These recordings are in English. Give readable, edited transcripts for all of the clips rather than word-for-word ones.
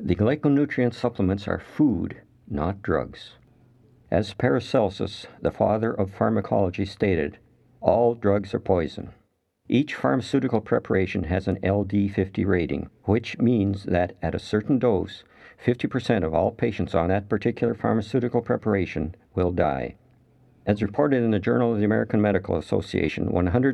The glyconutrient supplements are food, not drugs. As Paracelsus, the father of pharmacology, stated, all drugs are poison. Each pharmaceutical preparation has an LD50 rating, which means that at a certain dose, 50% of all patients on that particular pharmaceutical preparation will die. As reported in the Journal of the American Medical Association,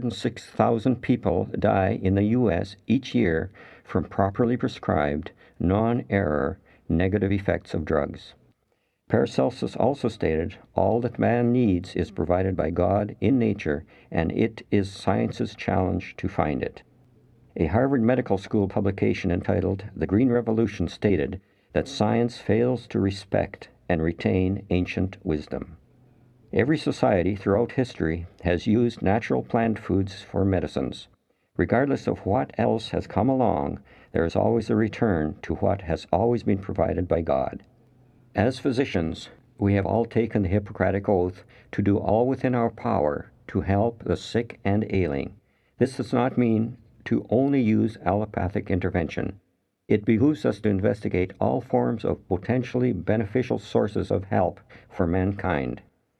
106,000 people die in the U.S. each year from properly prescribed, non-error, negative effects of drugs. Paracelsus also stated, all that man needs is provided by God in nature, and it is science's challenge to find it. A Harvard Medical School publication entitled The Green Revolution stated that science fails to respect and retain ancient wisdom. Every society throughout history has used natural plant foods for medicines. Regardless of what else has come along, there is always a return to what has always been provided by God. As physicians, we have all taken the Hippocratic Oath to do all within our power to help the sick and ailing. This does not mean to only use allopathic intervention. It behooves us to investigate all forms of potentially beneficial sources of help for mankind.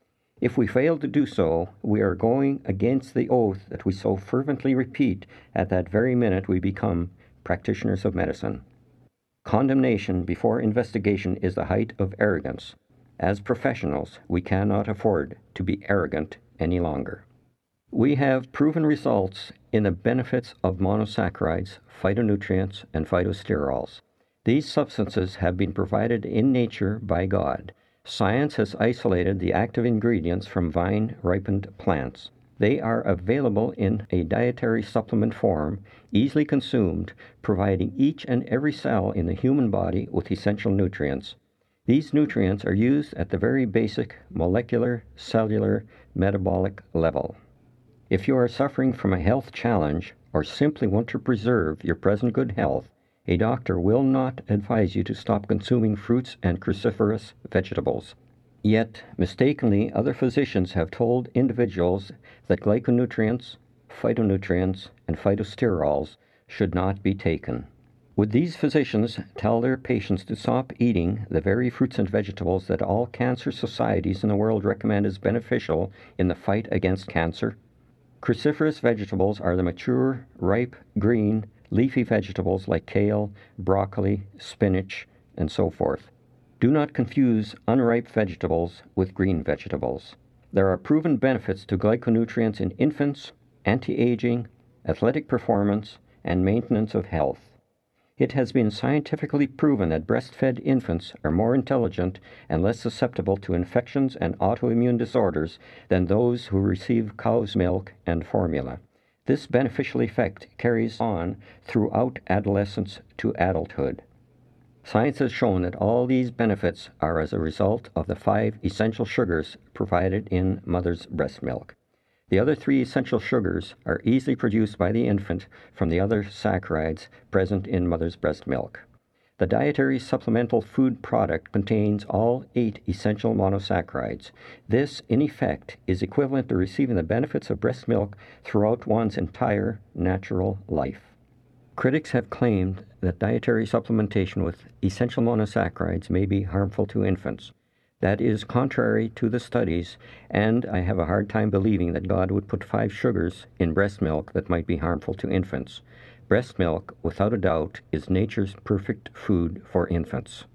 If we fail to do so, we are going against the oath that we so fervently repeat at that very minute we become practitioners of medicine. Condemnation before investigation is the height of arrogance. As professionals, we cannot afford to be arrogant any longer. We have proven results in the benefits of monosaccharides, phytonutrients, and phytosterols. These substances have been provided in nature by God. Science has isolated the active ingredients from vine-ripened plants. They are available in a dietary supplement form, easily consumed, providing each and every cell in the human body with essential nutrients. These nutrients are used at the very basic molecular, cellular, metabolic level. If you are suffering from a health challenge or simply want to preserve your present good health, a doctor will not advise you to stop consuming fruits and cruciferous vegetables. Yet, mistakenly, other physicians have told individuals that glyconutrients, phytonutrients, and phytosterols should not be taken. Would these physicians tell their patients to stop eating the very fruits and vegetables that all cancer societies in the world recommend as beneficial in the fight against cancer? Cruciferous vegetables are the mature, ripe, green, leafy vegetables like kale, broccoli, spinach, and so forth. Do not confuse unripe vegetables with green vegetables. There are proven benefits to glyconutrients in infants, anti-aging, athletic performance, and maintenance of health. It has been scientifically proven that breastfed infants are more intelligent and less susceptible to infections and autoimmune disorders than those who receive cow's milk and formula. This beneficial effect carries on throughout adolescence to adulthood. Science has shown that all these benefits are as a result of the 5 essential sugars provided in mother's breast milk. The other 3 essential sugars are easily produced by the infant from the other saccharides present in mother's breast milk. The dietary supplemental food product contains all 8 essential monosaccharides. This, in effect, is equivalent to receiving the benefits of breast milk throughout one's entire natural life. Critics have claimed that dietary supplementation with essential monosaccharides may be harmful to infants. That is contrary to the studies, and I have a hard time believing that God would put 5 sugars in breast milk that might be harmful to infants. Breast milk, without a doubt, is nature's perfect food for infants.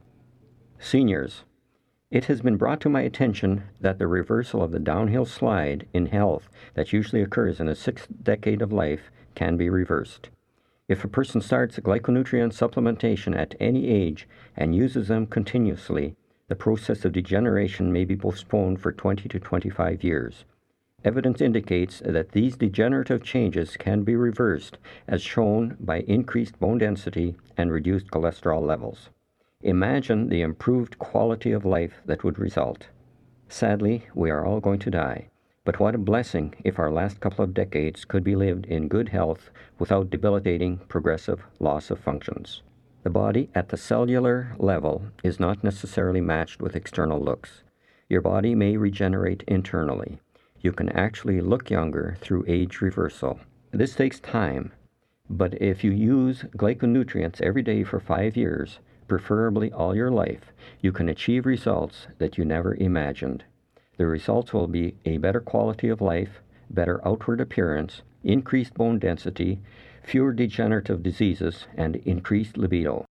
Seniors, it has been brought to my attention that the reversal of the downhill slide in health that usually occurs in the 6th decade of life can be reversed. If a person starts glyconutrient supplementation at any age and uses them continuously, the process of degeneration may be postponed for 20 to 25 years. Evidence indicates that these degenerative changes can be reversed, as shown by increased bone density and reduced cholesterol levels. Imagine the improved quality of life that would result. Sadly, we are all going to die. But what a blessing if our last couple of decades could be lived in good health without debilitating progressive loss of functions. The body at the cellular level is not necessarily matched with external looks. Your body may regenerate internally. You can actually look younger through age reversal. This takes time, but if you use glyconutrients every day for 5 years, preferably all your life, you can achieve results that you never imagined. The results will be a better quality of life, better outward appearance, increased bone density, fewer degenerative diseases, and increased libido.